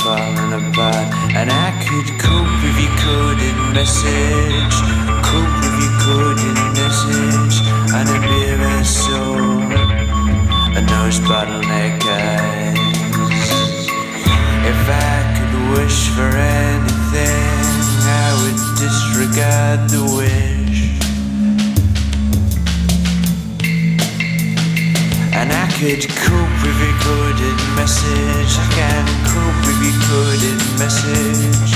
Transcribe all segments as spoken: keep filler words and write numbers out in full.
falling apart. And I could cope if you coded message, cope if you coded message, and a beer and soul, a nose bottleneck eyes. If I could wish for anything, I would disregard the wish. And I could cope with your coded message. I can cope with your coded message.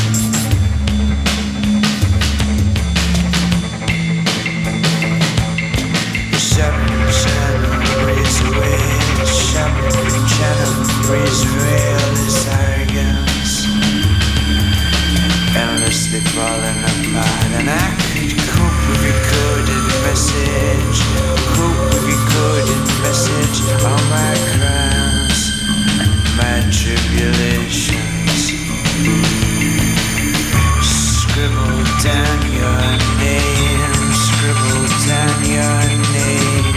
Shopping channel, razor away. Shopping channel, razor away. All this arrogance endlessly falling apart. And I could cope with your coded message, cope with your coded message. All my crimes, my tribulations. Scribble down your name, scribble down your name.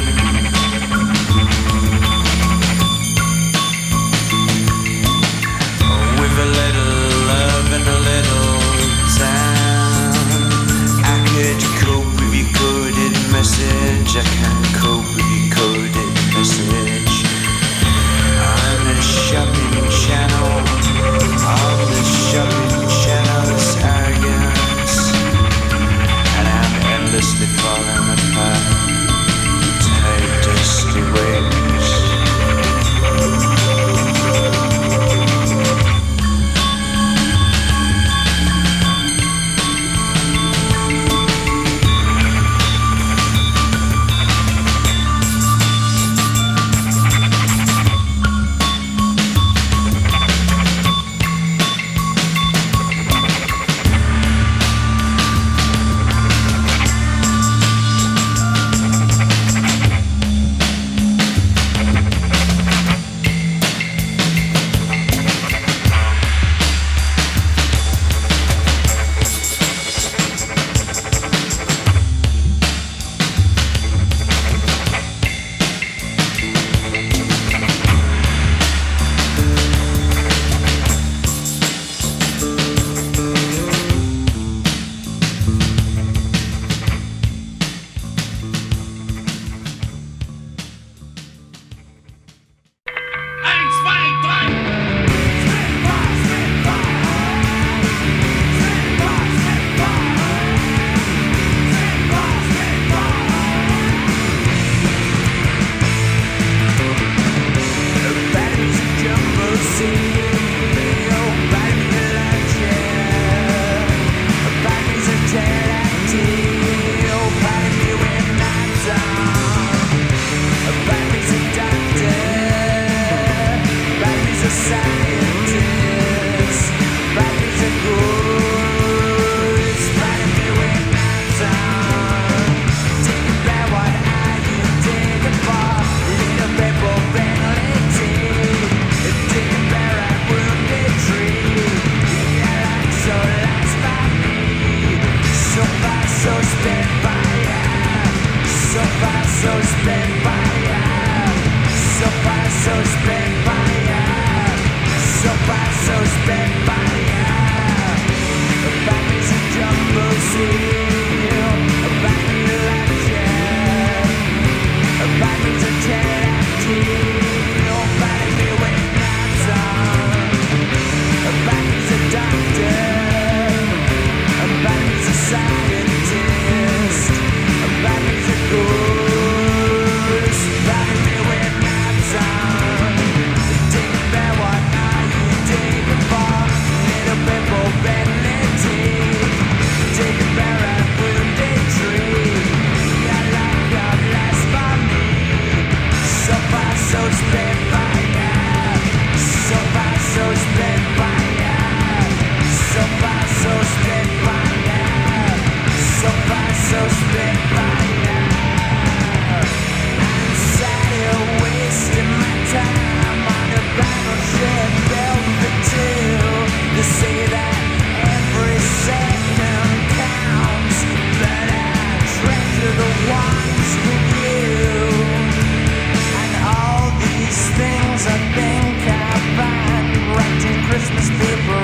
With a little love and a little time, I could cope with your coded message. I can cope with your coded message. On the shopping channel, on the shopping channel's arrogance, and I'm endlessly falling apart. Tired, dusty wings. Christmas paper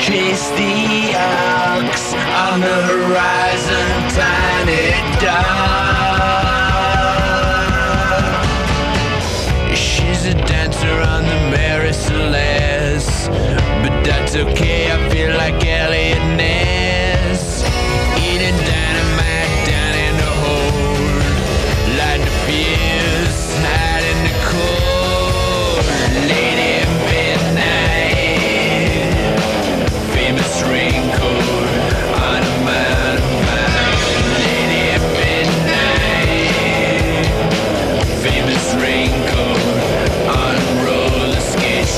chase the arcs on the horizon, tiny dark. She's a dancer on the Mary Celeste, but that's okay, I feel like Elliot Ness. Eating dynamite down in the hole, light the fuse, hide in the cold. Lady Midnight, famous raincoat on a mountain bike. Lady Midnight, famous raincoat on roller skates.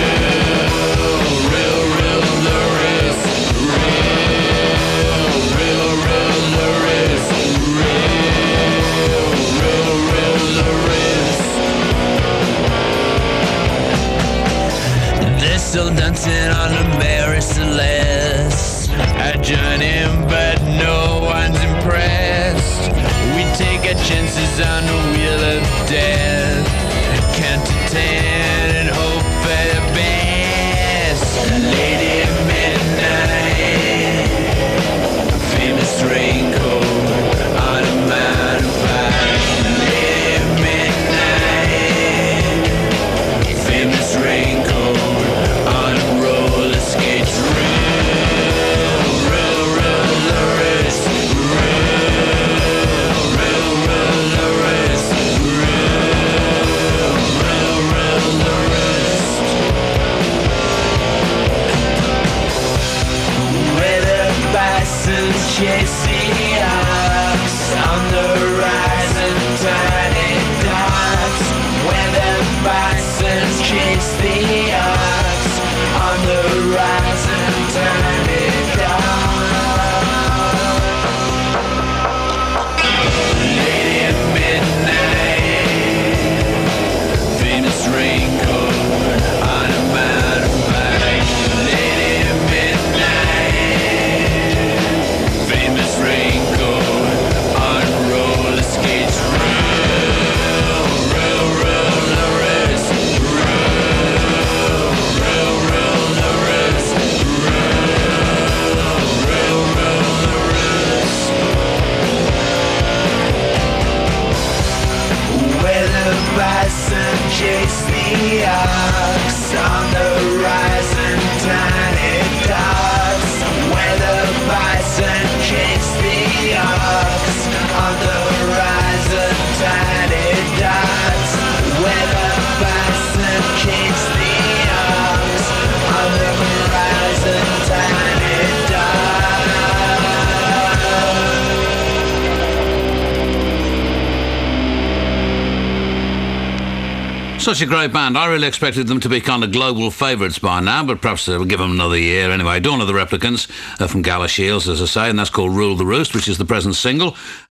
Still dancing on the Mary Celeste. I join in, but no one's impressed. We take our chances on the wheel of death. Count to ten and hope for the best. Lady Midnight, famous raincoat on a mountain bike. Lady Midnight, famous raincoat on roller skates. Roll, roll, roll the wrist. Roll, roll, roll the wrist. Roll, roll, roll the wrist. Where the bisons chase the ox on the horizon, tiny dots. Where the bisons chase the ox on the horizon, tiny dark. Lady Midnight, famous raincoat on a mountain bike. Lady Midnight, famous raincoat on roller skates. Roll, roll, roll the wrist. Roll, roll, roll the wrist. Roll, roll, roll the wrist. Where the bison chase the ox on the horizon, tiny dots. Where the bison chase the ox on the horizon, tiny dots. Where the bison chase the ox on the horizon, tiny dots. Such a great band. I really expected them to be kind of global favourites by now, but perhaps they'll give them another year. Anyway, Dawn of the Replicants uh, from Gala Shields, as I say, and that's called Rule the Roost, which is the present single.